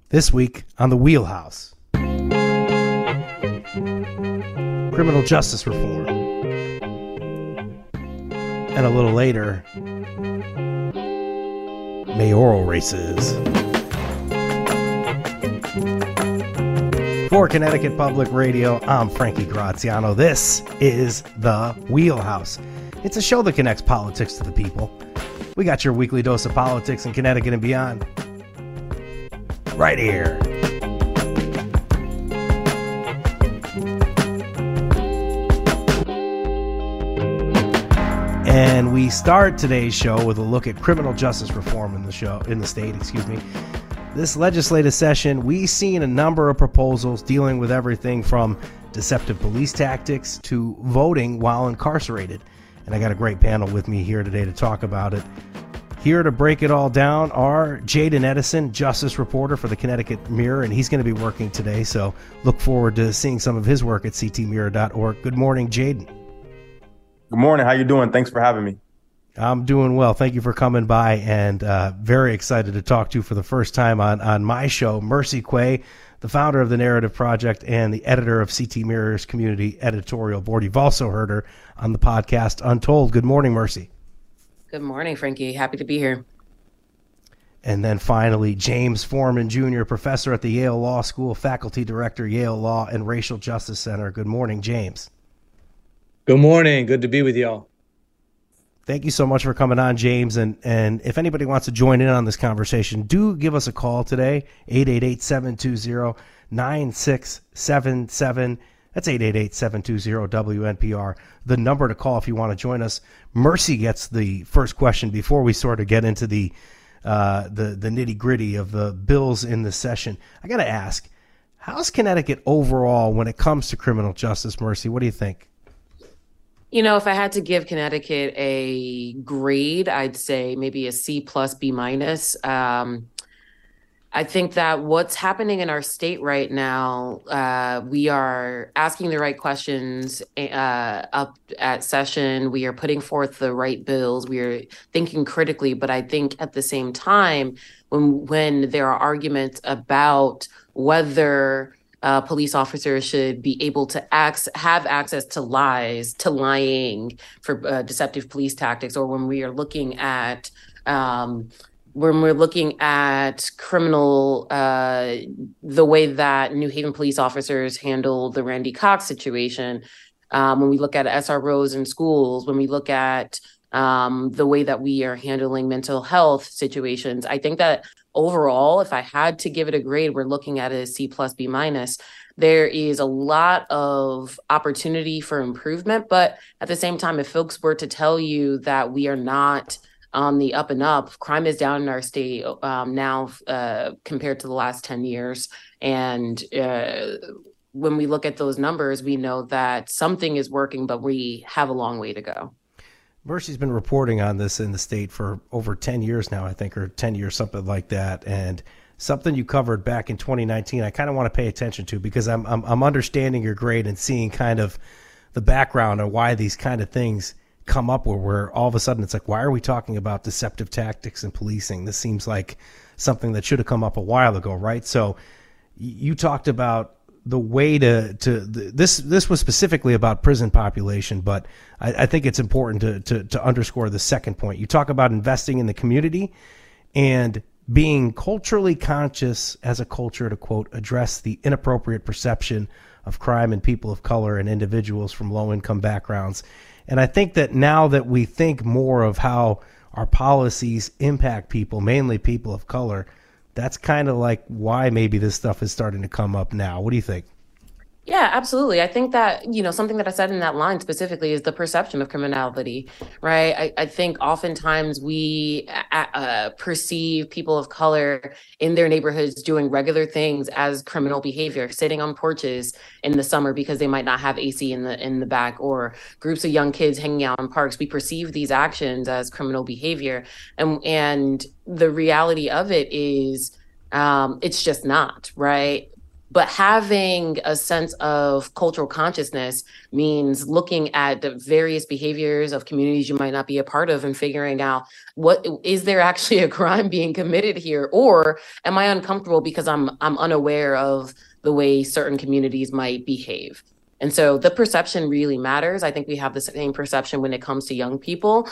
This week on The Wheelhouse, criminal justice reform. And a little later, mayoral races. For Connecticut Public Radio, I'm Frankie Graziano. This is The Wheelhouse. It's a show that connects politics to the people. We got your weekly dose of politics in Connecticut and beyond. Right here. And we start today's show with a look at criminal justice reform in the state. This legislative session, we've seen a number of proposals dealing with everything from deceptive police tactics to voting while incarcerated. And I got a great panel with me here today to talk about it. Here to break it all down are Jaden Edison, justice reporter for the Connecticut Mirror, and he's going to be working today, so look forward to seeing some of his work at ctmirror.org. Good morning, Jaden. Good morning. How you doing? Thanks for having me. I'm doing well. Thank you for coming by, and very excited to talk to you for the first time on my show, Mercy Quay, the founder of the Narrative Project and the editor of CT Mirror's Community Editorial Board. You've also heard her on the podcast Untold. Good morning, Mercy. Good morning, Frankie. Happy to be here. And then finally, James Foreman, Jr., professor at the Yale Law School, faculty director, Yale Law and Racial Justice Center. Good morning, James. Good morning. Good to be with y'all. Thank you so much for coming on, James. And if anybody wants to join in on this conversation, do give us a call today, 888-720-9677. That's 888-720-WNPR, the number to call if you want to join us. Mercy gets the first question before we sort of get into the nitty-gritty of the bills in the session. I got to ask, how's Connecticut overall when it comes to criminal justice, Mercy? What do you think? You know, if I had to give Connecticut a grade, I'd say maybe a C plus, B minus. I think that what's happening in our state right now, we are asking the right questions up at session. We are putting forth the right bills. We are thinking critically, but I think at the same time, when there are arguments about whether police officers should be able to have access to lying for deceptive police tactics, or when we are looking at criminal, the way that New Haven police officers handled the Randy Cox situation, when we look at SROs in schools, when we look at the way that we are handling mental health situations, I think that overall, if I had to give it a grade, we're looking at it as C plus, B minus. There is a lot of opportunity for improvement, but at the same time, if folks were to tell you that we are not on the up and up, crime is down in our state now compared to the last 10 years. And when we look at those numbers, we know that something is working, but we have a long way to go. Mercy's been reporting on this in the state for over 10 years now, I think, or 10 years, something like that. And something you covered back in 2019, I kind of want to pay attention to because I'm understanding your grade and seeing kind of the background of why these kind of things come up where all of a sudden it's like, why are we talking about deceptive tactics and policing? This seems like something that should have come up a while ago, right? So you talked about the way this was specifically about prison population, but I think it's important to underscore the second point. You talk about investing in the community and being culturally conscious as a culture to, quote, address the inappropriate perception of crime in people of color and individuals from low-income backgrounds. And I think that now that we think more of how our policies impact people, mainly people of color, that's kind of like why maybe this stuff is starting to come up now. What do you think? Yeah, absolutely. I think that, something that I said in that line specifically is the perception of criminality, right? I think oftentimes we perceive people of color in their neighborhoods doing regular things as criminal behavior, sitting on porches in the summer because they might not have AC in the back, or groups of young kids hanging out in parks. We perceive these actions as criminal behavior. And the reality of it is it's just not, right? But having a sense of cultural consciousness means looking at the various behaviors of communities you might not be a part of and figuring out, what is there actually a crime being committed here, or am I uncomfortable because I'm unaware of the way certain communities might behave. And so the perception really matters. I think we have the same perception when it comes to young people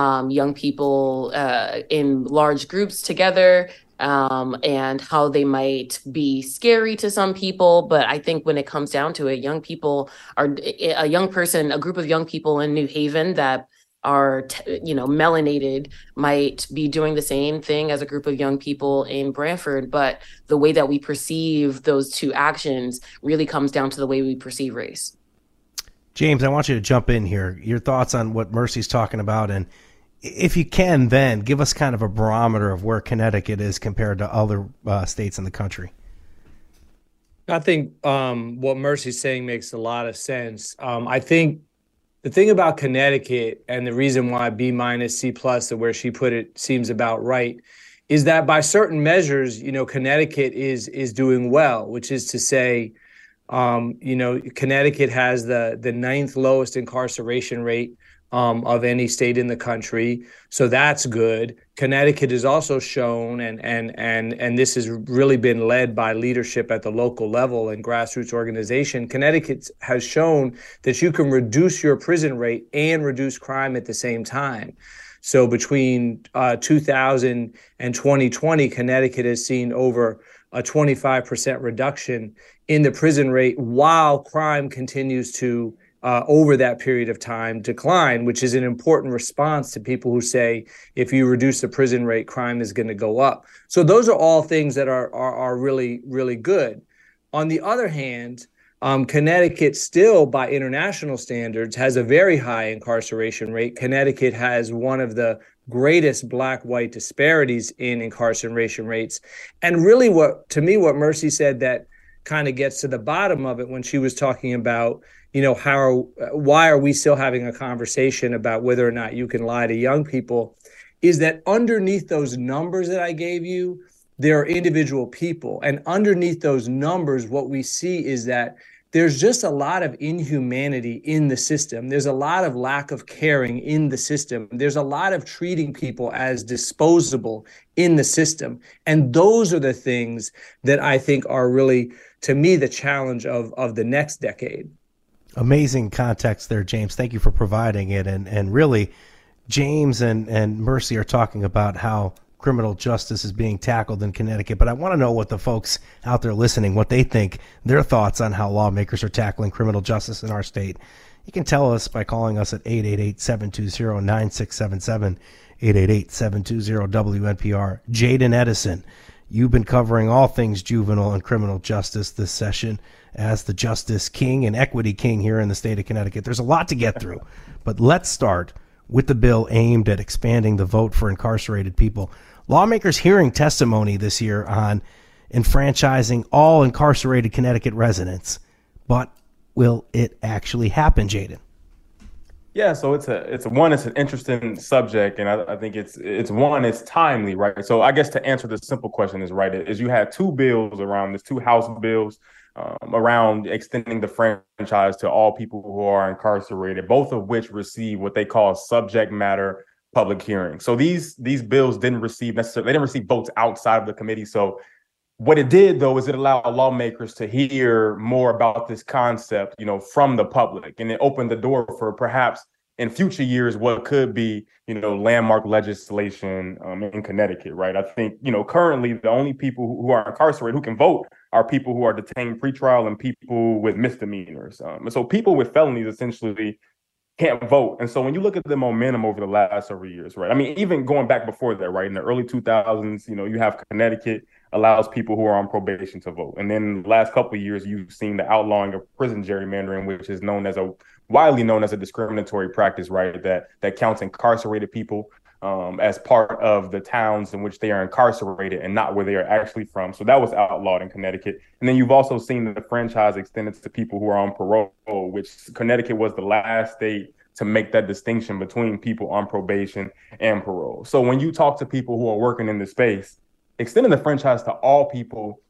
in large groups together, and how they might be scary to some people. But I think when it comes down to it, young people are a group of young people in New Haven that are melanated might be doing the same thing as a group of young people in Branford, but the way that we perceive those two actions really comes down to the way we perceive race. James, I want you to jump in here. Your thoughts on what Mercy's talking about, and if you can, then give us kind of a barometer of where Connecticut is compared to other states in the country. I think what Mercy's saying makes a lot of sense. I think the thing about Connecticut, and the reason why B minus, C plus, where she put it, seems about right, is that by certain measures, Connecticut is doing well, which is to say, Connecticut has the ninth lowest incarceration rate of any state in the country. So that's good. Connecticut has also shown, and this has really been led by leadership at the local level and grassroots organization. Connecticut has shown that you can reduce your prison rate and reduce crime at the same time. So between 2000 and 2020, Connecticut has seen over a 25% reduction in the prison rate while crime continues to over that period of time decline, which is an important response to people who say, if you reduce the prison rate, crime is going to go up. So those are all things that are really, really good. On the other hand, Connecticut still, by international standards, has a very high incarceration rate. Connecticut has one of the greatest black-white disparities in incarceration rates. And really what Mercy said that kind of gets to the bottom of it when she was talking about, why are we still having a conversation about whether or not you can lie to young people, is that underneath those numbers that I gave you, there are individual people. And underneath those numbers, what we see is that there's just a lot of inhumanity in the system. There's a lot of lack of caring in the system. There's a lot of treating people as disposable in the system. And those are the things that I think are really, to me, the challenge of the next decade. Amazing context there, James. Thank you for providing it. And really, James and Mercy are talking about how criminal justice is being tackled in Connecticut. But I want to know what the folks out there listening, what they think, their thoughts on how lawmakers are tackling criminal justice in our state. You can tell us by calling us at 888-720-9677, 888-720-WNPR. Jaden Edison, you've been covering all things juvenile and criminal justice this session as the Justice King and Equity King here in the state of Connecticut. There's a lot to get through, but let's start with the bill aimed at expanding the vote for incarcerated people. Lawmakers hearing testimony this year on enfranchising all incarcerated Connecticut residents. But will it actually happen, Jaden? Yeah, so it's an interesting subject, and I think it's timely, right? So I guess to answer the simple question is you had two bills around this, two House bills around extending the franchise to all people who are incarcerated, both of which receive what they call subject matter public hearings. So these bills didn't receive votes outside of the committee. So what it did, though, is it allowed lawmakers to hear more about this concept, from the public, and it opened the door for perhaps in future years what could be, landmark legislation in Connecticut, right? I think, currently the only people who are incarcerated who can vote are people who are detained pretrial and people with misdemeanors. And so people with felonies essentially can't vote. And so when you look at the momentum over the last several years, right? I mean, even going back before that, right? In the early 2000s, you have Connecticut allows people who are on probation to vote. And then the last couple of years, you've seen the outlawing of prison gerrymandering, which is widely known as a discriminatory practice, right? That counts incarcerated people as part of the towns in which they are incarcerated and not where they are actually from. So that was outlawed in Connecticut. And then you've also seen the franchise extended to people who are on parole, which Connecticut was the last state to make that distinction between people on probation and parole. So when you talk to people who are working in the space, extending the franchise to all people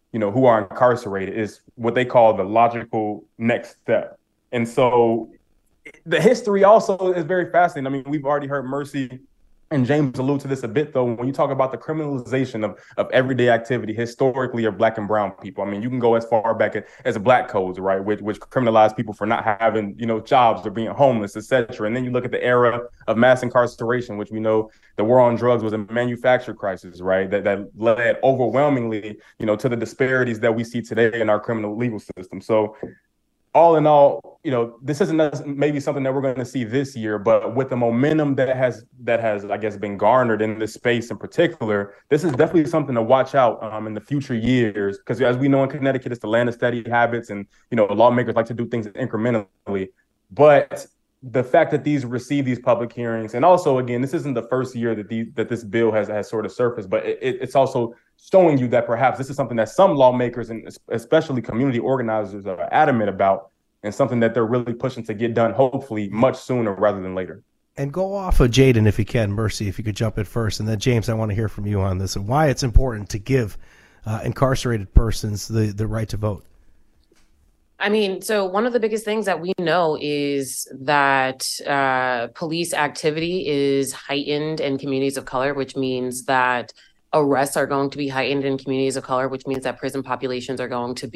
who are incarcerated is what they call the logical next step. And so the history also is very fascinating. I mean, we've already heard Mercy and James allude to this a bit, though, when you talk about the criminalization of everyday activity historically of Black and brown people. I mean, you can go as far back as Black codes, right, which criminalize people for not having, jobs or being homeless, et cetera. And then you look at the era of mass incarceration, which we know the war on drugs was a manufactured crisis, right, that led overwhelmingly, to the disparities that we see today in our criminal legal system. So all in all, this isn't maybe something that we're going to see this year, but with the momentum that has, I guess, been garnered in this space in particular, this is definitely something to watch out in the future years. Because as we know, in Connecticut, it's the land of steady habits, and lawmakers like to do things incrementally. But the fact that these receive these public hearings, and also, again, this isn't the first year that this bill has sort of surfaced, but it's also showing you that perhaps this is something that some lawmakers and especially community organizers are adamant about, and something that they're really pushing to get done, hopefully much sooner rather than later. And go off of Jaden if you can, Mercy, if you could jump in first. And then, James, I want to hear from you on this and why it's important to give incarcerated persons the right to vote. I mean, so one of the biggest things that we know is that police activity is heightened in communities of color, which means that arrests are going to be heightened in communities of color, which means that prison populations are going to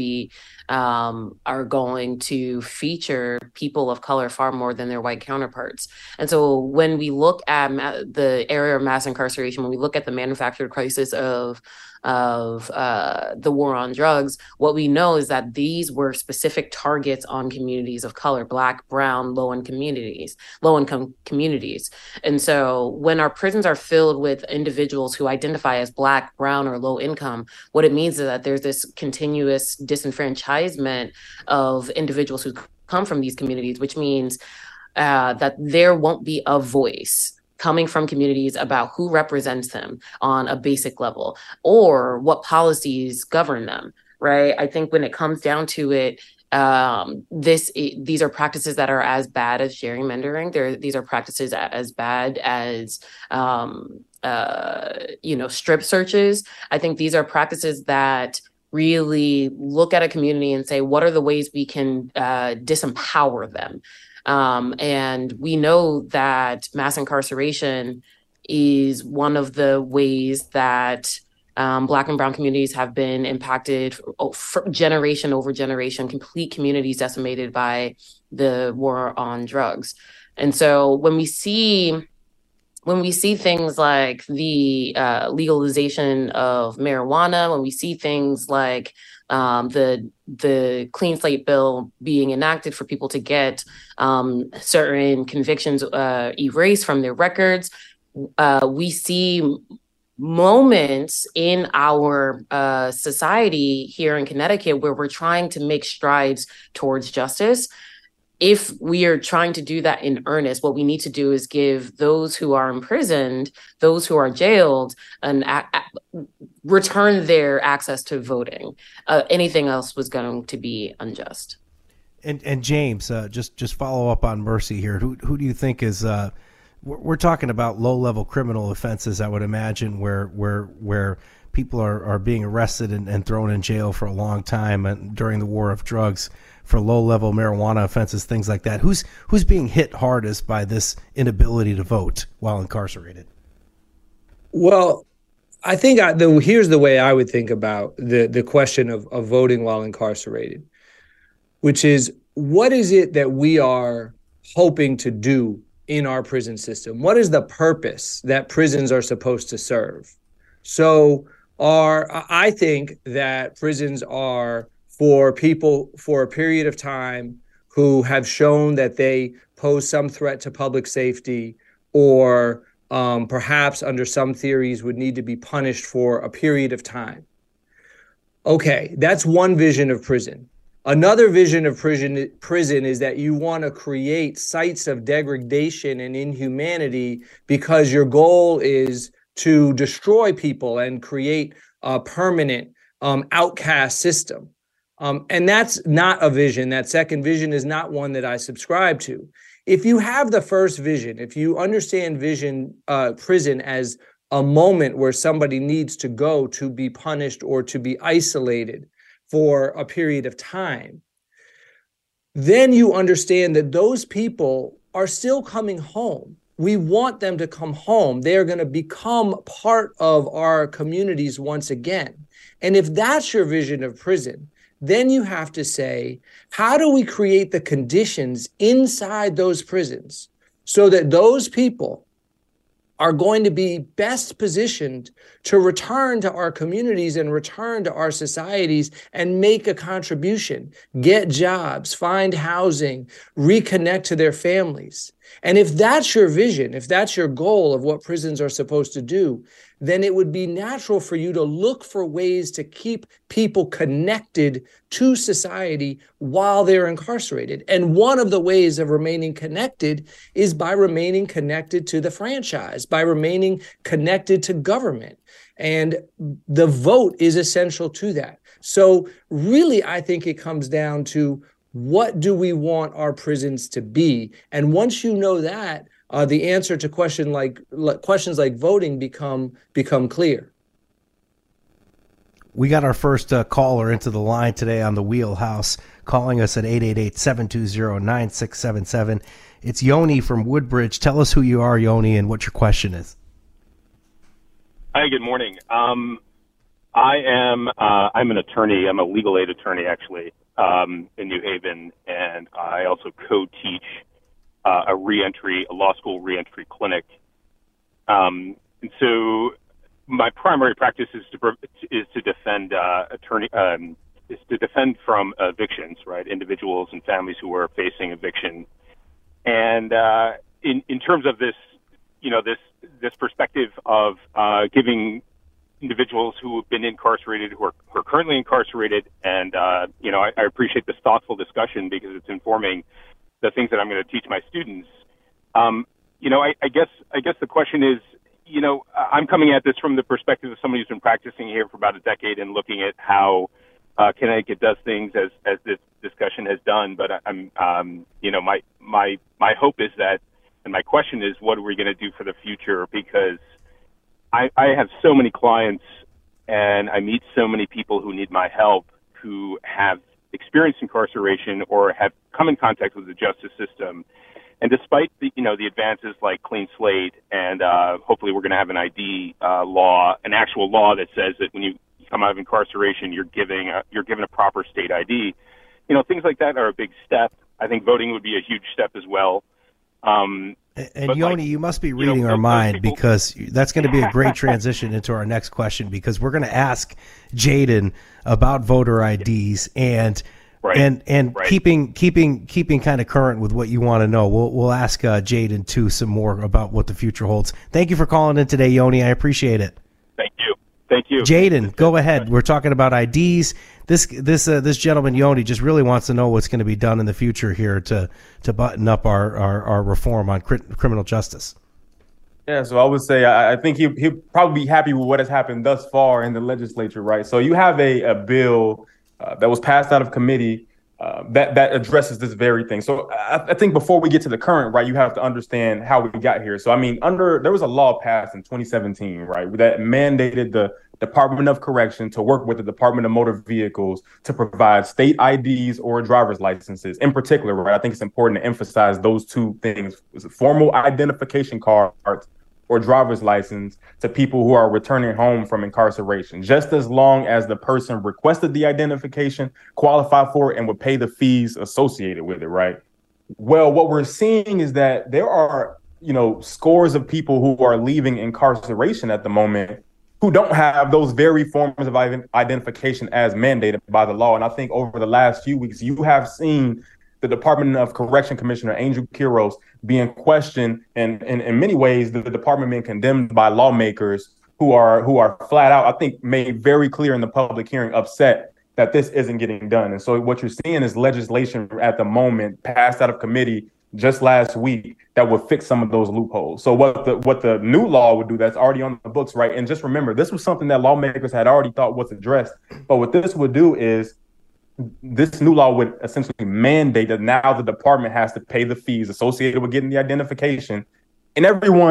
feature people of color far more than their white counterparts. And so when we look at the area of mass incarceration, when we look at the manufactured crisis of the war on drugs, what we know is that these were specific targets on communities of color, Black, brown, low-income communities. And so when our prisons are filled with individuals who identify as Black, brown, or low income, what it means is that there's this continuous disenfranchisement of individuals who come from these communities, which means that there won't be a voice coming from communities about who represents them on a basic level or what policies govern them, right? I think when it comes down to it, these are practices that are as bad as gerrymandering. These are practices as bad as strip searches. I think these are practices that really look at a community and say, what are the ways we can disempower them? And we know that mass incarceration is one of the ways that Black and brown communities have been impacted for generation over generation, complete communities decimated by the war on drugs. And so when we see things like the legalization of marijuana, when we see things like the clean slate bill being enacted for people to get certain convictions erased from their records, we see moments in our society here in Connecticut where we're trying to make strides towards justice. If we are trying to do that in earnest, what we need to do is give those who are imprisoned, those who are jailed, return their access to voting. Anything else was going to be unjust. And James, just follow up on Mercy here. Who do you think is? We're talking about low-level criminal offenses, I would imagine, where people are being arrested and thrown in jail for a long time and during the war of drugs for low-level marijuana offenses, things like that. Who's being hit hardest by this inability to vote while incarcerated? Well, I think here's the way I would think about the question of voting while incarcerated, which is, what is it that we are hoping to do in our prison system? What is the purpose that prisons are supposed to serve? So I think that prisons are for people for a period of time who have shown that they pose some threat to public safety, or perhaps under some theories would need to be punished for a period of time. Okay, that's one vision of prison. Another vision of prison is that you want to create sites of degradation and inhumanity because your goal is to destroy people and create a permanent outcast system. And that's not a vision. That second vision is not one that I subscribe to. If you have the first vision, if you understand prison as a moment where somebody needs to go to be punished or to be isolated for a period of time, then you understand that those people are still coming home. We want them to come home. They are going to become part of our communities once again. And if that's your vision of prison, then you have to say, how do we create the conditions inside those prisons so that those people are going to be best positioned to return to our communities and return to our societies and make a contribution, get jobs, find housing, reconnect to their families. And if that's your vision, if that's your goal of what prisons are supposed to do, then it would be natural for you to look for ways to keep people connected to society while they're incarcerated. And one of the ways of remaining connected is by remaining connected to the franchise, by remaining connected to government. And the vote is essential to that. So really, I think it comes down to, what do we want our prisons to be? And once you know that, the answer to questions like voting become clear. We got our first caller into the line today on the Wheelhouse, calling us at 888-720-9677. It's Yoni from Woodbridge. Tell us who you are, Yoni, and what your question is. Hi, good morning. I'm an attorney. I'm a legal aid attorney, actually, in New Haven, and I also co-teach a law school reentry clinic. And so my primary practice is to defend from evictions, right? Individuals and families who are facing eviction. And in terms of this, this perspective of giving individuals who have been incarcerated, who are currently incarcerated, and I appreciate this thoughtful discussion because it's informing the things that I'm going to teach my students. I guess the question is, I'm coming at this from the perspective of somebody who's been practicing here for about a decade and looking at how Connecticut does things as this discussion has done. But my hope is that, and my question is, what are we going to do for the future? Because I have so many clients and I meet so many people who need my help, who have experienced incarceration or have come in contact with the justice system. And despite the advances like clean slate and hopefully we're going to have an ID law, an actual law that says that when you come out of incarceration, you're given a proper state ID. Things like that are a big step. I think voting would be a huge step as well. And Yoni, you must be reading our mind, because that's going to be a great transition into our next question, because we're going to ask Jaden about voter IDs and keeping kind of current with what you want to know. We'll ask Jaden too some more about what the future holds. Thank you for calling in today, Yoni. I appreciate it. Thank you. Jaden, go ahead. We're talking about IDs. This gentleman, Yoni, just really wants to know what's going to be done in the future here to button up our reform on criminal justice. Yeah, so I would say I think he'll probably be happy with what has happened thus far in the legislature, right? So you have a bill that was passed out of committee that addresses this very thing. So I think before we get to the current, right, you have to understand how we got here. So, I mean, there was a law passed in 2017, right, that mandated the Department of Correction to work with the Department of Motor Vehicles to provide state IDs or driver's licenses. In particular, right, I think it's important to emphasize those two things: formal identification cards or driver's license to people who are returning home from incarceration, just as long as the person requested the identification, qualified for it, and would pay the fees associated with it, right? Well, what we're seeing is that there are, scores of people who are leaving incarceration at the moment who don't have those very forms of identification as mandated by the law. And I think over the last few weeks, you have seen the Department of Correction Commissioner Angel Quiros being questioned, and in many ways, the department being condemned by lawmakers who are flat out, I think, made very clear in the public hearing, upset that this isn't getting done. And so what you're seeing is legislation at the moment passed out of committee just last week that would fix some of those loopholes. So what the new law would do, that's already on the books, right? And just remember, this was something that lawmakers had already thought was addressed. But what this would do is, this new law would essentially mandate that now the department has to pay the fees associated with getting the identification. And everyone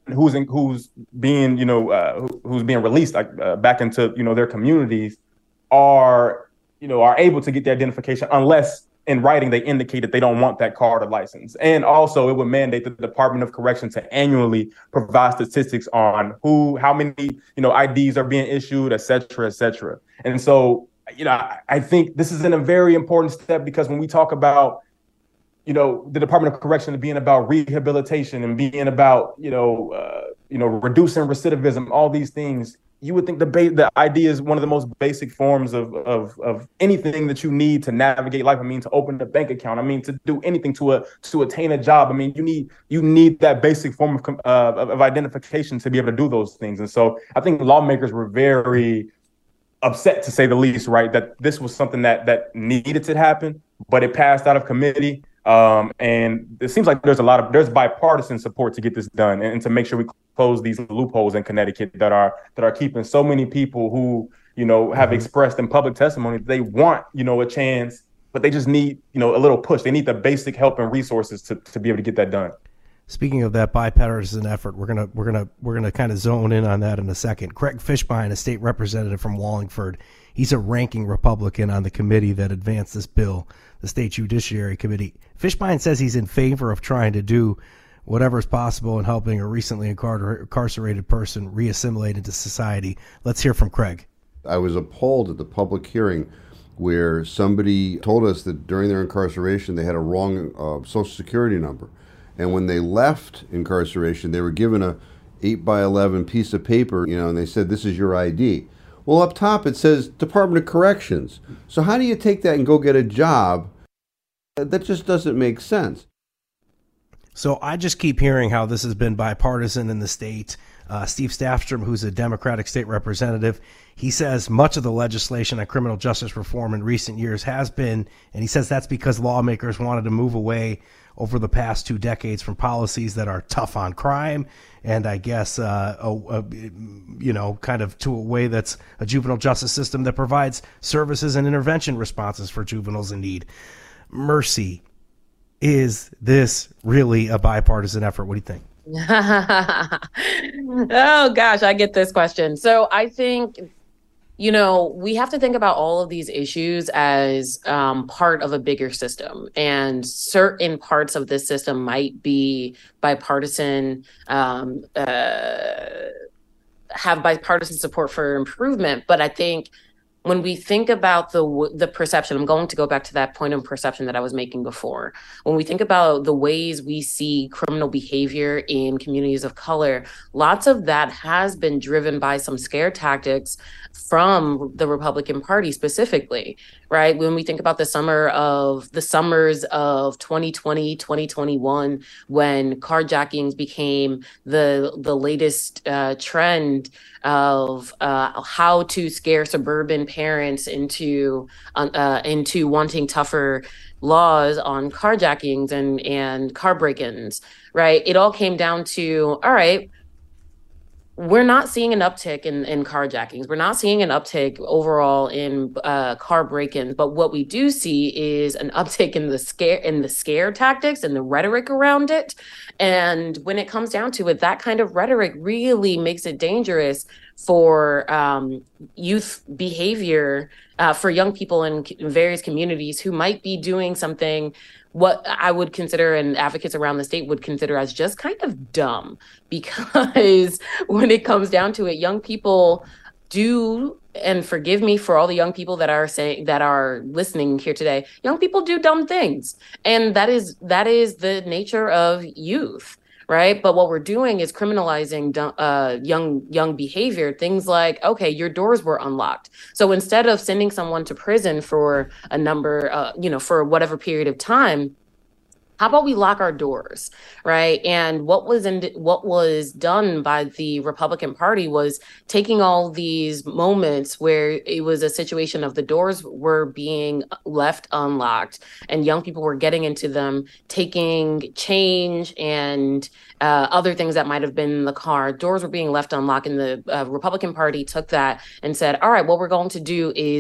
who's being who's being released back into their communities are are able to get the identification unless in writing they indicate that they don't want that card or license. And also it would mandate the Department of Correction to annually provide statistics on how many IDs are being issued, et cetera, et cetera. And so I think this is a very important step, because when we talk about the Department of Correction being about rehabilitation and being about reducing recidivism, all these things, you would think the idea is one of the most basic forms of anything that you need to navigate life. I mean, to open a bank account. I mean, to do anything to attain a job. I mean, you need that basic form of identification to be able to do those things. And so I think lawmakers were very upset, to say the least, right, that this was something that needed to happen, but it passed out of committee. And it seems like there's bipartisan support to get this done and to make sure we close these loopholes in Connecticut that are keeping so many people who have expressed in public testimony that they want a chance, but they just need a little push. They need the basic help and resources to be able to get that done. Speaking of that bipartisan effort, we're gonna kind of zone in on that in a second. Craig Fishbein, a state representative from Wallingford, he's a ranking Republican on the committee that advanced this bill, the State Judiciary Committee. Fishbein says he's in favor of trying to do whatever is possible in helping a recently incarcerated person reassimilate into society. Let's hear from Craig. I was appalled at the public hearing where somebody told us that during their incarceration they had a wrong Social Security number. And when they left incarceration, they were given a 8x11 piece of paper, and they said, "This is your ID." Well, up top it says Department of Corrections. So how do you take that and go get a job? That just doesn't make sense. So I just keep hearing how this has been bipartisan in the state. Steve Staffstrom, who's a Democratic state representative, he says much of the legislation on criminal justice reform in recent years has been, and he says that's because lawmakers wanted to move away over the past 2 decades from policies that are tough on crime, and I guess, kind of to a way that's a juvenile justice system that provides services and intervention responses for juveniles in need. Mercy, is this really a bipartisan effort? What do you think? Oh, gosh, I get this question. So I think, we have to think about all of these issues as part of a bigger system, and certain parts of this system might be bipartisan, have bipartisan support for improvement. But I think when we think about the perception, I'm going to go back to that point of perception that I was making before. When we think about the ways we see criminal behavior in communities of color, lots of that has been driven by some scare tactics from the Republican Party specifically, right? When we think about the summers of 2020, 2021, when carjackings became the latest trend of how to scare suburban parents into wanting tougher laws on carjackings and car break-ins, right? It all came down to, all right, we're not seeing an uptick in carjackings. We're not seeing an uptick overall in car break-ins. But what we do see is an uptick in the scare tactics and the rhetoric around it. And when it comes down to it, that kind of rhetoric really makes it dangerous for youth behavior, for young people in various communities who might be doing something what I would consider and advocates around the state would consider as just kind of dumb, because when it comes down to it, young people do, and forgive me for all the young people that are listening here today, young people do dumb things. And that is the nature of youth. Right. But what we're doing is criminalizing young behavior. Things like, OK, your doors were unlocked. So instead of sending someone to prison for a number, for whatever period of time, how about we lock our doors, right? And what was done by the Republican Party was taking all these moments where it was a situation of the doors were being left unlocked and young people were getting into them, taking change and other things that might have been in the car. Doors were being left unlocked, and the Republican Party took that and said, all right, what we're going to do is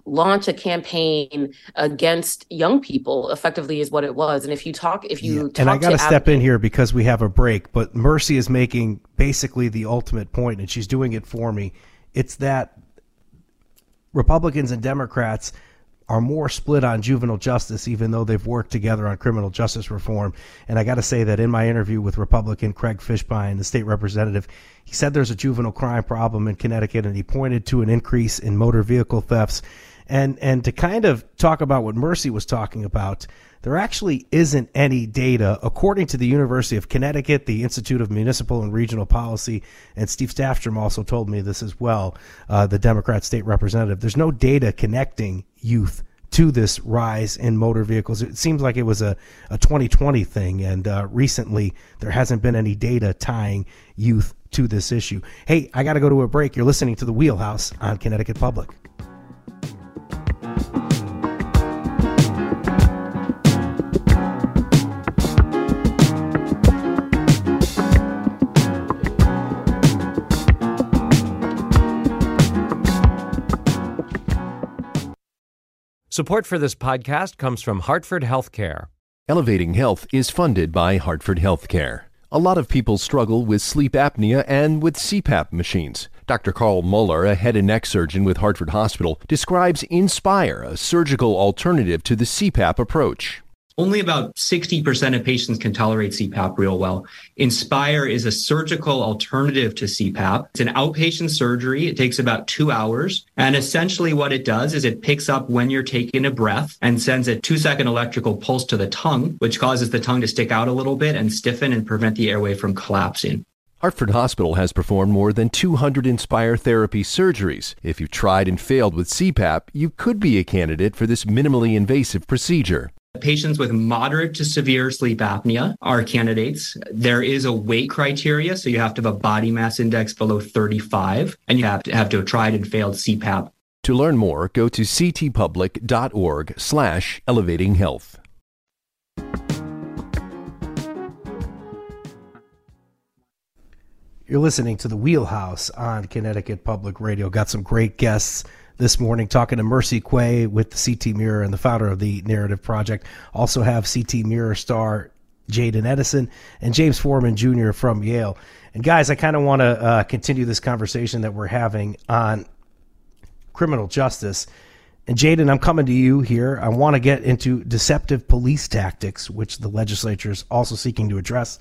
launch a campaign against young people, effectively, is what it was. And if you talk and I got to step in here because we have a break, but Mercy is making basically the ultimate point, and she's doing it for me. It's that Republicans and Democrats are more split on juvenile justice, even though they've worked together on criminal justice reform. And I got to say that in my interview with Republican Craig Fishbein, the state representative, he said there's a juvenile crime problem in Connecticut, and he pointed to an increase in motor vehicle thefts. And to kind of talk about what Mercy was talking about, there actually isn't any data, according to the University of Connecticut, the Institute of Municipal and Regional Policy, and Steve Staffstrom also told me this as well, the Democrat state representative. There's no data connecting youth to this rise in motor vehicles. It seems like it was a 2020 thing, and recently there hasn't been any data tying youth to this issue. Hey, I got to go to a break. You're listening to The Wheelhouse on Connecticut Public. Support for this podcast comes from Hartford Healthcare. Elevating Health is funded by Hartford Healthcare. A lot of people struggle with sleep apnea and with CPAP machines. Dr. Carl Muller, a head and neck surgeon with Hartford Hospital, describes Inspire, a surgical alternative to the CPAP approach. Only about 60% of patients can tolerate CPAP real well. Inspire is a surgical alternative to CPAP. It's an outpatient surgery. It takes about 2 hours. And essentially what it does is it picks up when you're taking a breath and sends a 2-second electrical pulse to the tongue, which causes the tongue to stick out a little bit and stiffen and prevent the airway from collapsing. Hartford Hospital has performed more than 200 Inspire therapy surgeries. If you've tried and failed with CPAP, you could be a candidate for this minimally invasive procedure. Patients with moderate to severe sleep apnea are candidates. There is a weight criteria, so you have to have a body mass index below 35, and you have to have tried and failed CPAP. To learn more, go to ctpublic.org/elevatinghealth. You're listening to The Wheelhouse on Connecticut Public Radio. Got some great guests this morning, talking to Mercy Quay with the CT Mirror and the founder of the Narrative Project. Also have CT Mirror star Jaden Edison and James Foreman Jr. from Yale. And guys, I kind of want to continue this conversation that we're having on criminal justice. And Jaden, I'm coming to you here. I want to get into deceptive police tactics, which the legislature is also seeking to address.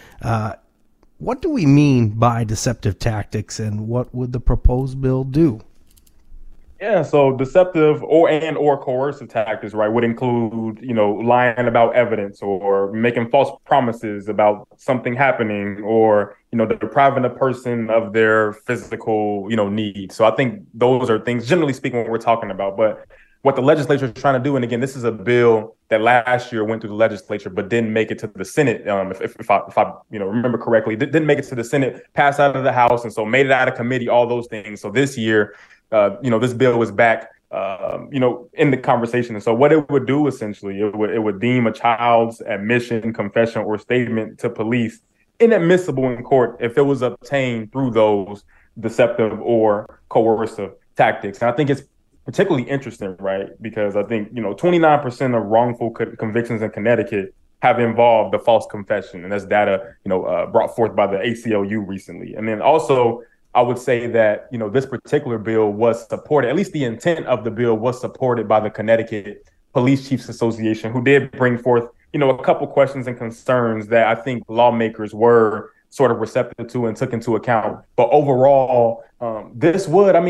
What do we mean by deceptive tactics, and what would the proposed bill do? Yeah, so deceptive or coercive tactics, right, would include, lying about evidence or making false promises about something happening, or, depriving a person of their physical, needs. So I think those are things, generally speaking, what we're talking about. But what the legislature is trying to do, and again, this is a bill that last year went through the legislature but didn't make it to the Senate, if I remember correctly, didn't make it to the Senate, passed out of the House, and so made it out of committee, all those things. So this year, this bill was back, in the conversation. And so what it would do, essentially, it would deem a child's admission, confession, or statement to police inadmissible in court if it was obtained through those deceptive or coercive tactics. And I think it's particularly interesting, right, because I think, 29% of wrongful convictions in Connecticut have involved the false confession. And that's data, brought forth by the ACLU recently. And then also, I would say that, this particular bill was supported, at least the intent of the bill was supported by the Connecticut Police Chiefs Association, who did bring forth, a couple questions and concerns that I think lawmakers were sort of receptive to and took into account. But overall, this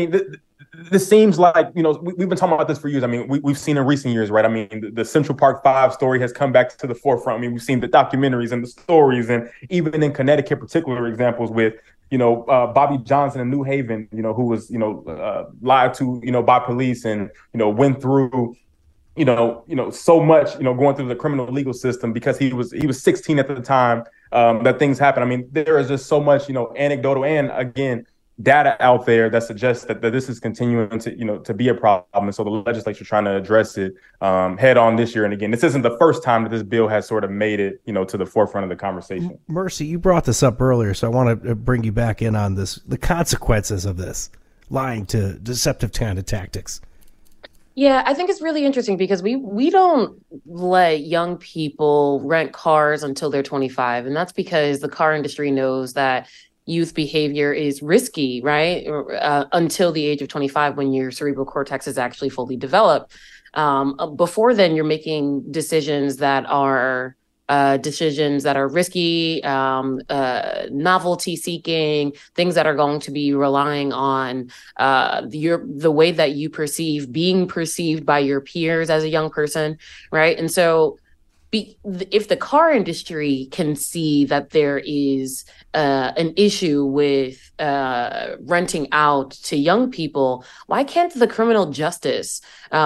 seems like, we've been talking about this for years. I mean, we've seen in recent years, right? I mean, the Central Park 5 story has come back to the forefront. I mean, we've seen the documentaries and the stories, and even in Connecticut, particular examples with, Bobby Johnson in New Haven, who was, lied to, by police and, went through, so much, going through the criminal legal system because he was 16 at the time that things happened. I mean, there is just so much, anecdotal and, again, data out there that suggests that this is continuing to, to be a problem. And so the legislature is trying to address it head on this year. And again, this isn't the first time that this bill has sort of made it, to the forefront of the conversation. Mercy, you brought this up earlier, so I want to bring you back in on this, the consequences of this, lying to deceptive kind of tactics. Yeah, I think it's really interesting because we don't let young people rent cars until they're 25, and that's because the car industry knows that youth behavior is risky, right? Until the age of 25, when your cerebral cortex is actually fully developed. Before then, you're making decisions that are risky, novelty seeking, things that are going to be relying on the way that you being perceived by your peers as a young person, right? And so if the car industry can see that there is an issue with renting out to young people, why can't the criminal justice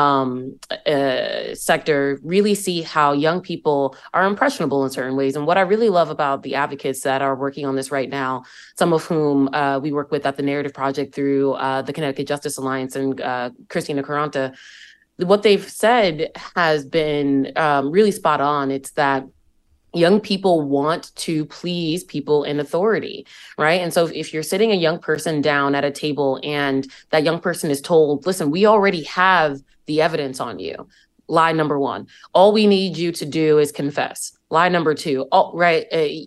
sector really see how young people are impressionable in certain ways? And what I really love about the advocates that are working on this right now, some of whom we work with at the Narrative Project through the Connecticut Justice Alliance and Christina Caranta, what they've said has been really spot on. It's that young people want to please people in authority, right? And so if you're sitting a young person down at a table and that young person is told, listen, we already have the evidence on you. Lie number one, all we need you to do is confess. Lie number two, oh, right,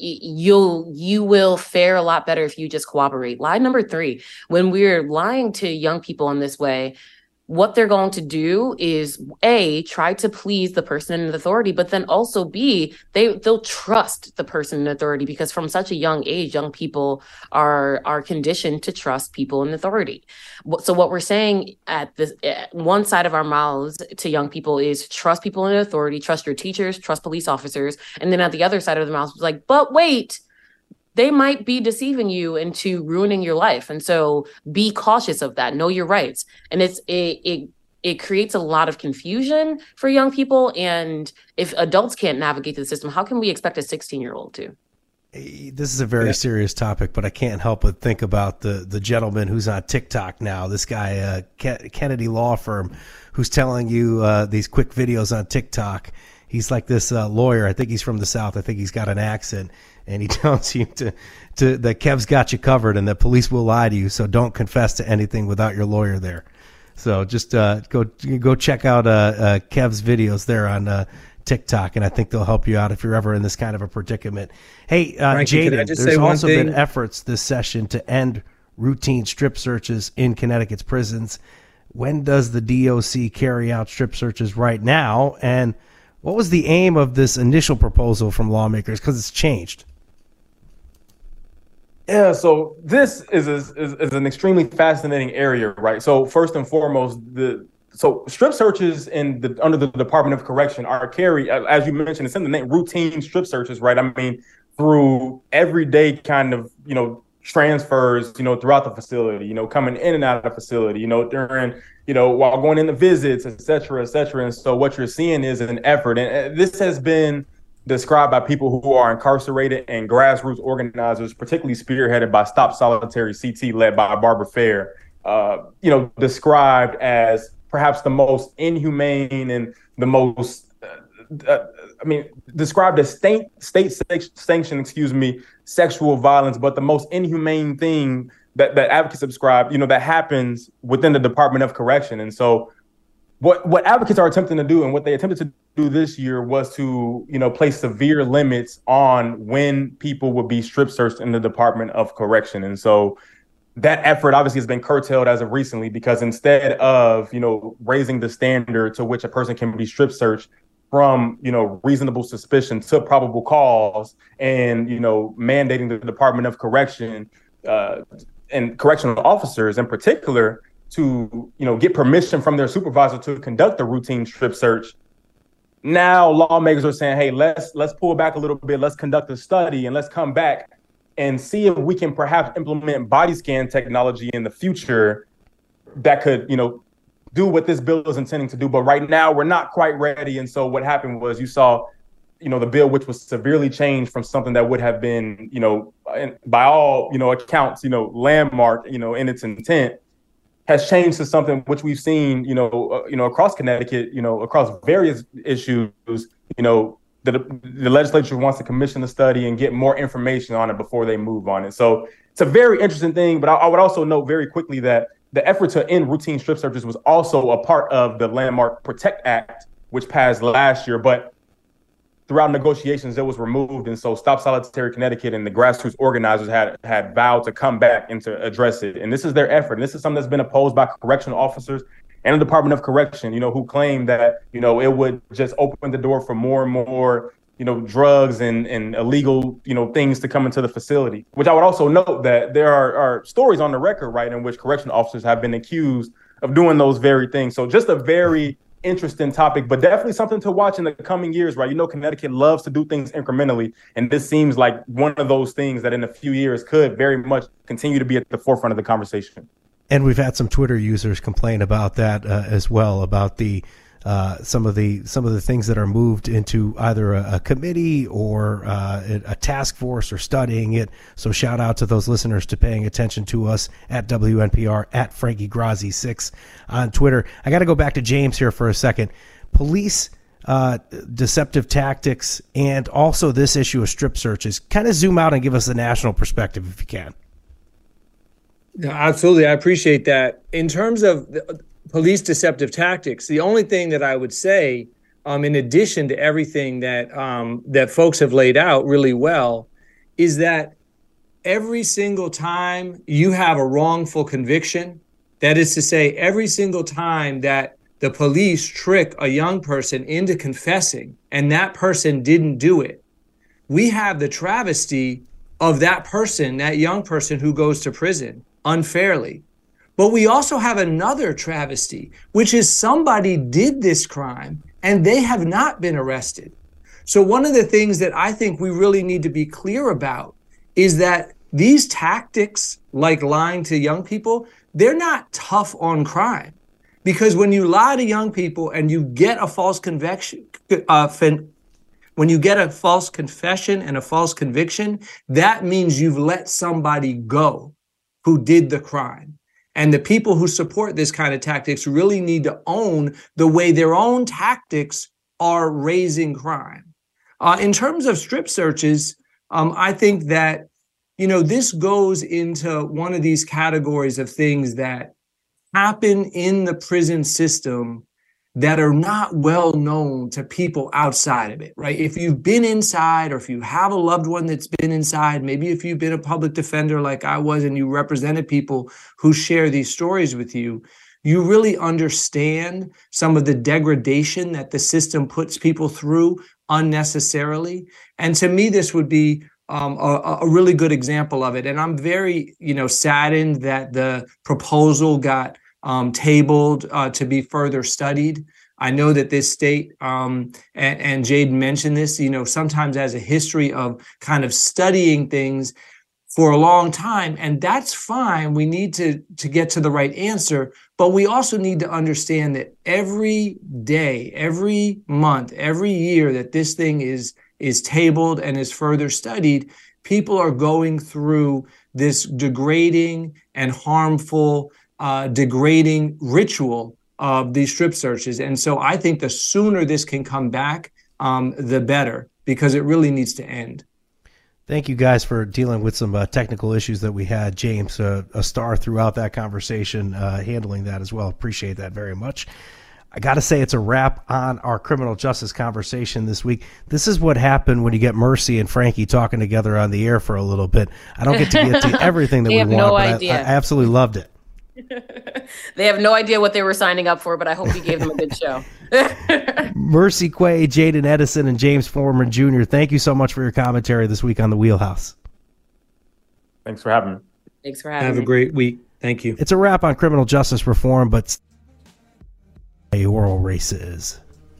you will fare a lot better if you just cooperate. Lie number three, when we're lying to young people in this way, what they're going to do is A, try to please the person in authority, but then also B, they'll trust the person in authority, because from such a young age, young people are conditioned to trust people in authority. So what we're saying at one side of our mouths to young people is trust people in authority, trust your teachers, trust police officers. And then at the other side of the mouth, it's like, but wait, they might be deceiving you into ruining your life. And so be cautious of that. Know your rights. And it creates a lot of confusion for young people. And if adults can't navigate the system, how can we expect a 16-year-old to? This is a very serious topic, but I can't help but think about the gentleman who's on TikTok now, this guy, Kennedy Law Firm, who's telling you these quick videos on TikTok. He's like this lawyer. I think he's from the South. I think he's got an accent. And he tells you that Kev's got you covered and the police will lie to you. So don't confess to anything without your lawyer there. So just go check out Kev's videos there on TikTok, and I think they'll help you out if you're ever in this kind of a predicament. Hey, Jaden, there's also been efforts this session to end routine strip searches in Connecticut's prisons. When does the DOC carry out strip searches right now? And what was the aim of this initial proposal from lawmakers? Because it's changed. Yeah, so this is an extremely fascinating area, right? So first and foremost, so strip searches under the Department of Correction are carried, as you mentioned, it's in the name, routine strip searches, right? I mean, through everyday kind of, transfers, throughout the facility, coming in and out of the facility, during, while going into visits, et cetera, et cetera. And so what you're seeing is an effort, and this has been described by people who are incarcerated and grassroots organizers, particularly spearheaded by Stop Solitary CT, led by Barbara Fair, described as perhaps the most inhumane and the most, described as state-sanctioned, sexual violence, but the most inhumane thing that advocates subscribe, that happens within the Department of Correction. And so what advocates are attempting to do, and what they attempted to do this year, was to, place severe limits on when people would be strip searched in the Department of Correction. And so that effort obviously has been curtailed as of recently, because instead of, raising the standard to which a person can be strip searched from, reasonable suspicion to probable cause, and, mandating the Department of Correction and correctional officers in particular to, get permission from their supervisor to conduct a routine strip search. Now lawmakers are saying, hey, let's pull back a little bit. Let's conduct a study and let's come back and see if we can perhaps implement body scan technology in the future that could, do what this bill is intending to do. But right now we're not quite ready. And so what happened was you saw, the bill, which was severely changed from something that would have been, by all, accounts, landmark, in its intent, has changed to something which we've seen, across Connecticut, across various issues, the legislature wants to commission a study and get more information on it before they move on it. So it's a very interesting thing. But I would also note very quickly that the effort to end routine strip searches was also a part of the Landmark Protect Act, which passed last year. But throughout negotiations, it was removed. And so Stop Solitary Connecticut and the grassroots organizers had vowed to come back and to address it. And this is their effort. And this is something that's been opposed by correctional officers and the Department of Correction, who claim that, it would just open the door for more and more, drugs and illegal, things to come into the facility. Which I would also note that there are stories on the record, right, in which correctional officers have been accused of doing those very things. So just a very interesting topic, but definitely something to watch in the coming years, right? Connecticut loves to do things incrementally, and this seems like one of those things that in a few years could very much continue to be at the forefront of the conversation. And we've had some Twitter users complain about that as well, about the some of the things that are moved into either a committee or a task force or studying it. So shout out to those listeners to paying attention to us at WNPR, at Frankie Grazi 6 on Twitter. I got to go back to James here for a second. Police deceptive tactics and also this issue of strip searches. Kind of zoom out and give us the national perspective if you can. No, absolutely. I appreciate that. In terms of police deceptive tactics, the only thing that I would say, in addition to everything that that folks have laid out really well, is that every single time you have a wrongful conviction, that is to say, every single time that the police trick a young person into confessing and that person didn't do it, we have the travesty of that person, that young person who goes to prison unfairly. But we also have another travesty, which is somebody did this crime and they have not been arrested. So one of the things that I think we really need to be clear about is that these tactics, like lying to young people, they're not tough on crime. Because when you lie to young people and you get a false conviction, when you get a false confession and a false conviction, that means you've let somebody go who did the crime. And the people who support this kind of tactics really need to own the way their own tactics are raising crime. In terms of strip searches, I think that, this goes into one of these categories of things that happen in the prison system that are not well known to people outside of it, right? If you've been inside or if you have a loved one that's been inside, maybe if you've been a public defender like I was and you represented people who share these stories with you, you really understand some of the degradation that the system puts people through unnecessarily. And to me, this would be a really good example of it. And I'm very, saddened that the proposal got tabled to be further studied. I know that this state, and Jade mentioned this, sometimes has a history of kind of studying things for a long time, and that's fine. We need to get to the right answer, but we also need to understand that every day, every month, every year that this thing is tabled and is further studied, people are going through this degrading and harmful degrading ritual of these strip searches. And so I think the sooner this can come back, the better, because it really needs to end. Thank you guys for dealing with some technical issues that we had. James, a star throughout that conversation, handling that as well. Appreciate that very much. I got to say it's a wrap on our criminal justice conversation this week. This is what happened when you get Mercy and Frankie talking together on the air for a little bit. I don't get to get to everything that we want, but I absolutely loved it. They have no idea what they were signing up for, but I hope we gave them a good show. Mercy Quay, Jaden Edison, and James Foreman Jr., thank you so much for your commentary this week on The Wheelhouse. Thanks for having me. Thanks for having me. Have a great week. Thank you. It's a wrap on criminal justice reform, but mayoral races.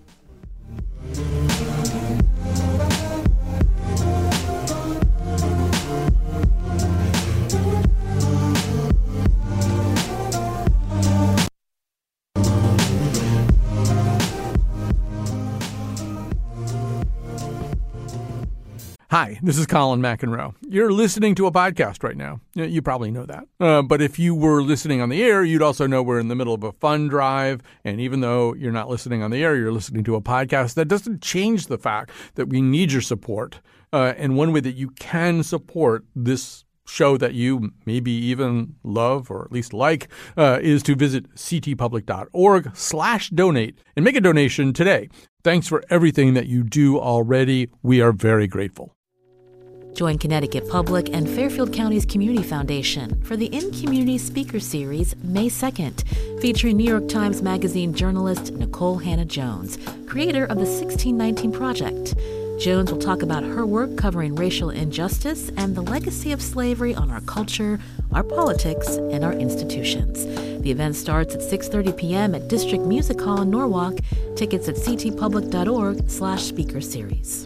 Hi, this is Colin McEnroe. You're listening to a podcast right now. You probably know that. But if you were listening on the air, you'd also know we're in the middle of a fund drive. And even though you're not listening on the air, you're listening to a podcast, that doesn't change the fact that we need your support. And one way that you can support this show that you maybe even love or at least like is to visit ctpublic.org/donate and make a donation today. Thanks for everything that you do already. We are very grateful. Join Connecticut Public and Fairfield County's Community Foundation for the In Community Speaker Series May 2nd, featuring New York Times Magazine journalist Nikole Hannah-Jones, creator of the 1619 Project. Jones will talk about her work covering racial injustice and the legacy of slavery on our culture, our politics, and our institutions. The event starts at 6:30 p.m. at District Music Hall in Norwalk. Tickets at ctpublic.org/speaker series.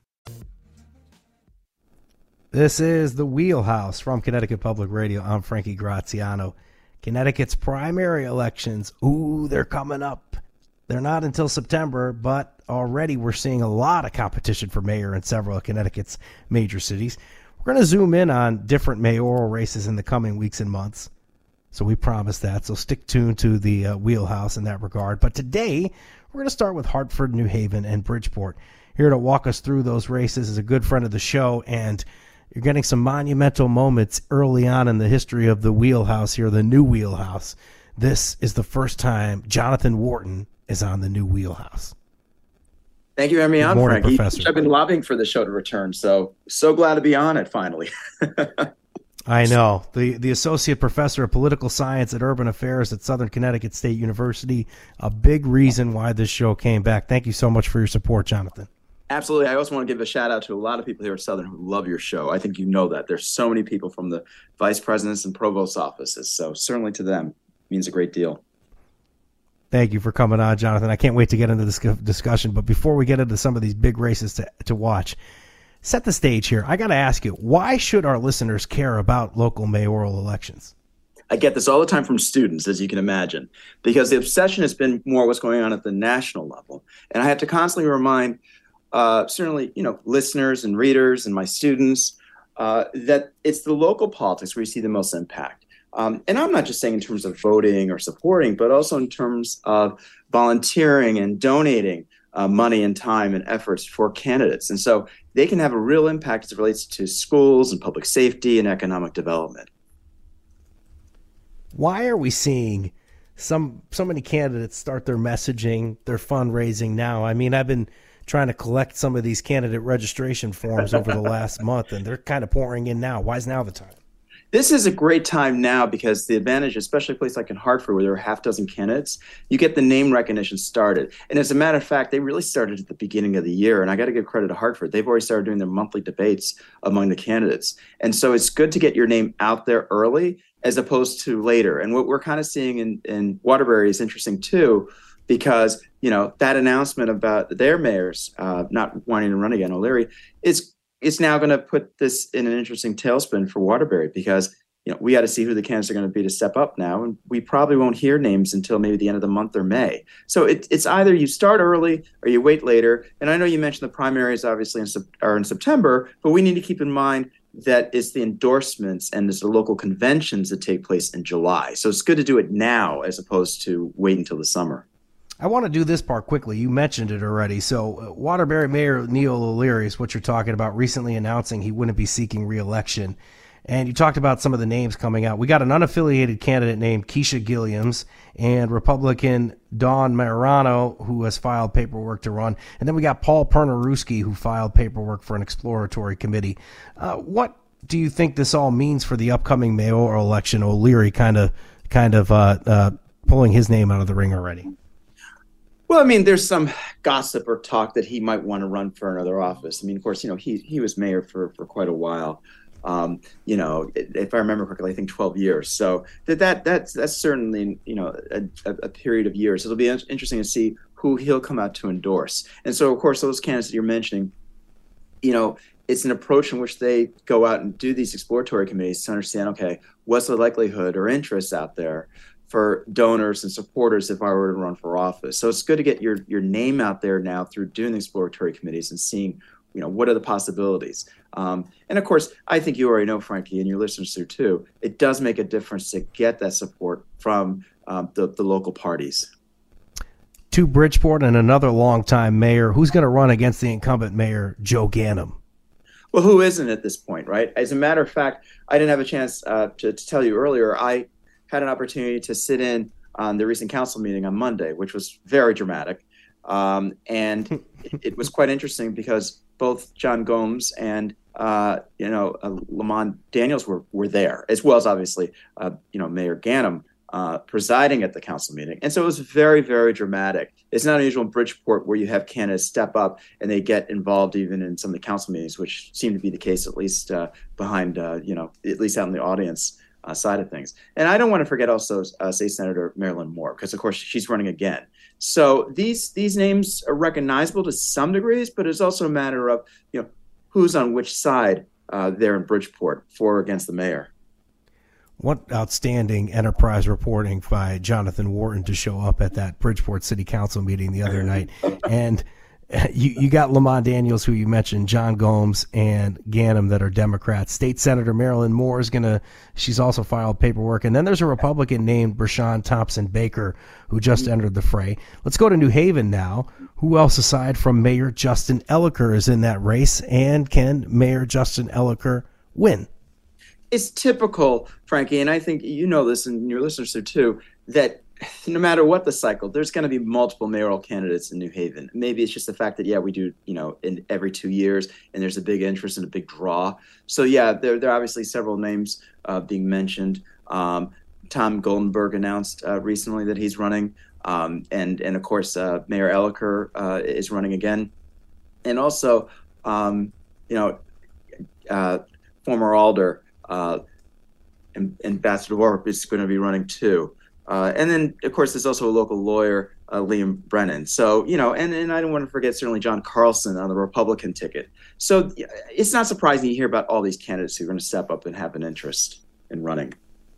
This is The Wheelhouse from Connecticut Public Radio. I'm Frankie Graziano. Connecticut's primary elections, they're coming up. They're not until September, but already we're seeing a lot of competition for mayor in several of Connecticut's major cities. We're going to zoom in on different mayoral races in the coming weeks and months. So we promise that. So stick tuned to the Wheelhouse in that regard. But today, we're going to start with Hartford, New Haven, and Bridgeport. Here to walk us through those races is a good friend of the show, and you're getting some monumental moments early on in the history of the Wheelhouse here, the new Wheelhouse. This is the first time Jonathan Wharton is on the new Wheelhouse. Thank you for having me on, morning, Frankie. Professor. I've been lobbying for the show to return, so glad to be on it finally. I know. The Associate Professor of Political Science at Urban Affairs at Southern Connecticut State University, a big reason why this show came back. Thank you so much for your support, Jonathan. Absolutely. I also want to give a shout out to a lot of people here at Southern who love your show. I think you know that. There's so many people from the vice presidents and provost offices. So certainly to them, it means a great deal. Thank you for coming on, Jonathan. I can't wait to get into this discussion. But before we get into some of these big races to watch, set the stage here. I got to ask you, why should our listeners care about local mayoral elections? I get this all the time from students, as you can imagine, because the obsession has been more what's going on at the national level. And I have to constantly remind certainly, listeners and readers and my students, that it's the local politics where you see the most impact. And I'm not just saying in terms of voting or supporting, but also in terms of volunteering and donating money and time and efforts for candidates. And so they can have a real impact as it relates to schools and public safety and economic development. Why are we seeing so many candidates start their messaging, their fundraising now? I mean, I've been trying to collect some of these candidate registration forms over the last month, and they're kind of pouring in now. Why is now the time? This is a great time now because the advantage, especially a place like in Hartford where there are half dozen candidates, you get the name recognition started. And as a matter of fact, they really started at the beginning of the year. And I got to give credit to Hartford. They've already started doing their monthly debates among the candidates. And so it's good to get your name out there early as opposed to later. And what we're kind of seeing in Waterbury is interesting too, because that announcement about their mayors not wanting to run again, O'Leary, it's now going to put this in an interesting tailspin for Waterbury because we got to see who the candidates are going to be to step up now, and we probably won't hear names until maybe the end of the month or May. So it's either you start early or you wait later. And I know you mentioned the primaries obviously are in September, but we need to keep in mind that it's the endorsements and it's the local conventions that take place in July. So it's good to do it now as opposed to wait until the summer. I want to do this part quickly. You mentioned it already. So Waterbury Mayor Neil O'Leary is what you're talking about, recently announcing he wouldn't be seeking re-election. And you talked about some of the names coming out. We got an unaffiliated candidate named Keisha Gilliams and Republican Dawn Marano, who has filed paperwork to run. And then we got Paul Pernaruski, who filed paperwork for an exploratory committee. What do you think this all means for the upcoming mayoral election? O'Leary kind of pulling his name out of the ring already. Well, I mean, there's some gossip or talk that he might want to run for another office. I mean, of course, he was mayor for quite a while. If I remember correctly, I think 12 years. So that's certainly, a period of years. It'll be interesting to see who he'll come out to endorse. And so, of course, those candidates that you're mentioning, it's an approach in which they go out and do these exploratory committees to understand, okay, what's the likelihood or interest out there for donors and supporters if I were to run for office. So it's good to get your name out there now through doing the exploratory committees and seeing, what are the possibilities. And of course, I think you already know, Frankie, and your listeners do too, it does make a difference to get that support from the local parties. To Bridgeport and another longtime mayor, who's going to run against the incumbent mayor, Joe Ganim? Well, who isn't at this point, right? As a matter of fact, I didn't have a chance to tell you earlier. I had an opportunity to sit in on the recent council meeting on Monday, which was very dramatic. And it was quite interesting because both John Gomes and Lamont Daniels were there, as well as obviously Mayor Ganim presiding at the council meeting. And so it was very, very dramatic. It's not unusual in Bridgeport where you have candidates step up and they get involved even in some of the council meetings, which seemed to be the case at least behind, at least out in the audience side of things. And I don't want to forget also State Senator Marilyn Moore, because of course she's running again. So these names are recognizable to some degrees, but it's also a matter of who's on which side there in Bridgeport, for or against the mayor. What outstanding enterprise reporting by Jonathan Wharton to show up at that Bridgeport City Council meeting the other night. And you got Lamont Daniels, who you mentioned, John Gomes and Ganim that are Democrats. State Senator Marilyn Moore she's also filed paperwork. And then there's a Republican named Brashawn Thompson Baker who just entered the fray. Let's go to New Haven now. Who else aside from Mayor Justin Elicker is in that race? And can Mayor Justin Elicker win? It's typical, Frankie, and I think you know this and your listeners do too, that no matter what the cycle, there's going to be multiple mayoral candidates in New Haven. Maybe it's just the fact that, we do, in every 2 years, and there's a big interest and a big draw. So, there are obviously several names being mentioned. Tom Goldenberg announced recently that he's running, and of course, Mayor Elicker is running again. And also, former alder, Ambassador Warp is going to be running too. And then, of course, there's also a local lawyer, Liam Brennan. So, and I don't want to forget certainly John Carlson on the Republican ticket. So it's not surprising you hear about all these candidates who are going to step up and have an interest in running.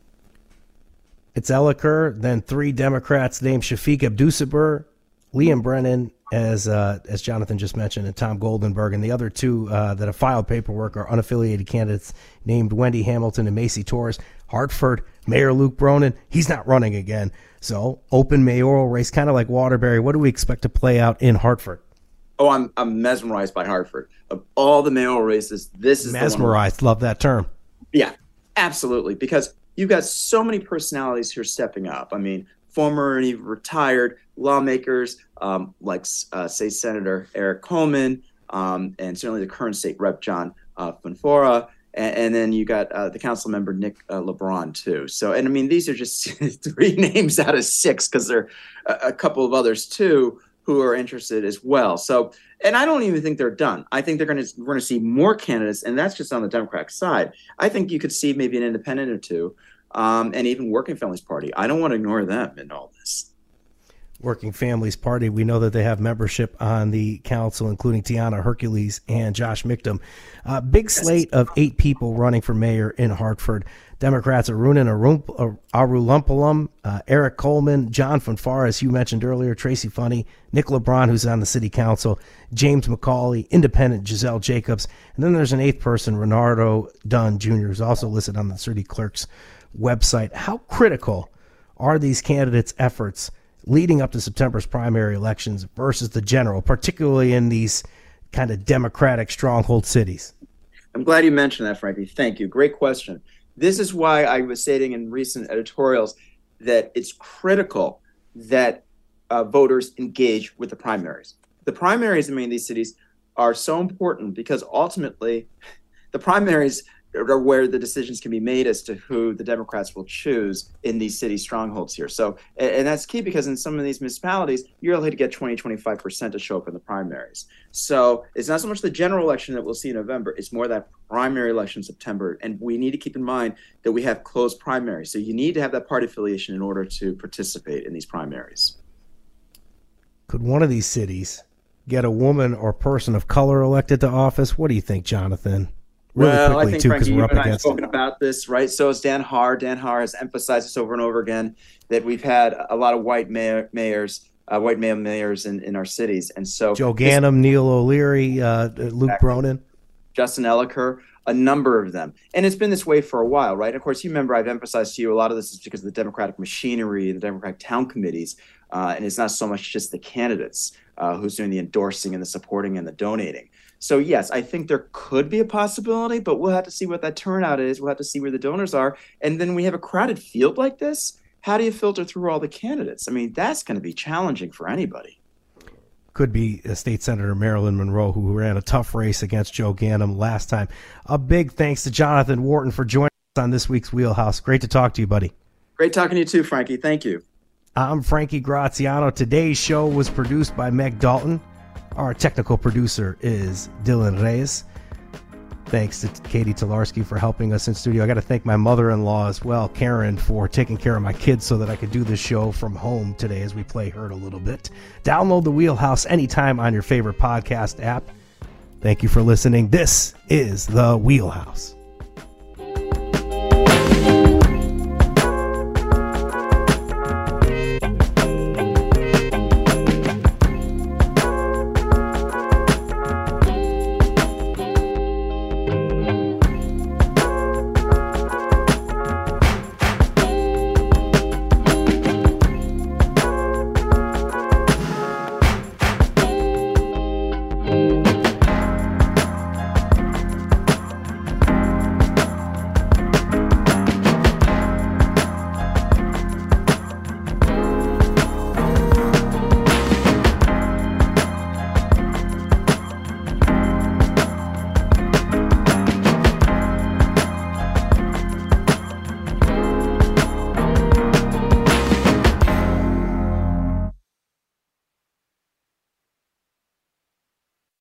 It's Elicker, then 3 Democrats named Shafiq Abdusabur, Liam Brennan, as Jonathan just mentioned, and Tom Goldenberg, and the other 2 that have filed paperwork are unaffiliated candidates named Wendy Hamilton and Macy Torres. Hartford, Mayor Luke Bronin, he's not running again. So open mayoral race, kind of like Waterbury. What do we expect to play out in Hartford? Oh, I'm mesmerized by Hartford. Of all the mayoral races, this is mesmerized. Love that term. Yeah, absolutely, because you've got so many personalities who are stepping up. I mean, former and even retired lawmakers like State Senator Eric Coleman, and certainly the current state rep John Fonfora, and then you got the council member Nick LeBron too. So, and I mean, these are just 3 names out of 6 because there are a couple of others too who are interested as well. So, and I don't even think they're done. I think we're going to see more candidates, and that's just on the Democratic side. I think you could see maybe an independent or 2. And even Working Families Party. I don't want to ignore them in all this. Working Families Party, we know that they have membership on the council, including Tiana Hercules and Josh Michtam. Big slate of 8 people running for mayor in Hartford. Democrats Arunan Arulampalam, Eric Coleman, John Fonfara, as you mentioned earlier, Tracy Funny, Nick LeBron, who's on the city council, James McCauley, Independent Giselle Jacobs, and then there's an 8th person, Renardo Dunn Jr., who's also listed on the city clerk's website. How critical are these candidates' efforts leading up to September's primary elections versus the general, particularly in these kind of Democratic stronghold cities? I'm glad you mentioned that, Frankie. Thank you. Great question. This is why I was stating in recent editorials that it's critical that voters engage with the primaries. The primaries in many of these cities are so important because ultimately the primaries are where the decisions can be made as to who the Democrats will choose in these city strongholds here. So, and that's key because in some of these municipalities, you're able to get 20-25% to show up in the primaries. So it's not so much the general election that we'll see in November, it's more that primary election in September. And we need to keep in mind that we have closed primaries. So you need to have that party affiliation in order to participate in these primaries. Could one of these cities get a woman or person of color elected to office? What do you think, Jonathan? Really well, I think, Frankie, you and I have spoken about this, right? So is Dan Haar. Dan Haar has emphasized this over and over again, that we've had a lot of white male mayors in our cities. And so Joe Ganim, Neil O'Leary, Luke Bronin, Justin Elicker, a number of them. And it's been this way for a while, right? Of course, you remember I've emphasized to you a lot of this is because of the Democratic machinery, the Democratic town committees. And it's not so much just the candidates who's doing the endorsing and the supporting and the donating. So yes, I think there could be a possibility, but we'll have to see what that turnout is. We'll have to see where the donors are. And then we have a crowded field like this. How do you filter through all the candidates? I mean, that's going to be challenging for anybody. Could be State Senator Marilyn Monroe, who ran a tough race against Joe Ganim last time. A big thanks to Jonathan Wharton for joining us on this week's Wheelhouse. Great to talk to you, buddy. Great talking to you too, Frankie. Thank you. I'm Frankie Graziano. Today's show was produced by Meg Dalton. Our technical producer is Dylan Reyes. Thanks to Katie Tolarski for helping us in studio. I got to thank my mother-in-law as well, Karen, for taking care of my kids so that I could do this show from home today as we play Hurt a little bit. Download the Wheelhouse anytime on your favorite podcast app. Thank you for listening. This is the Wheelhouse.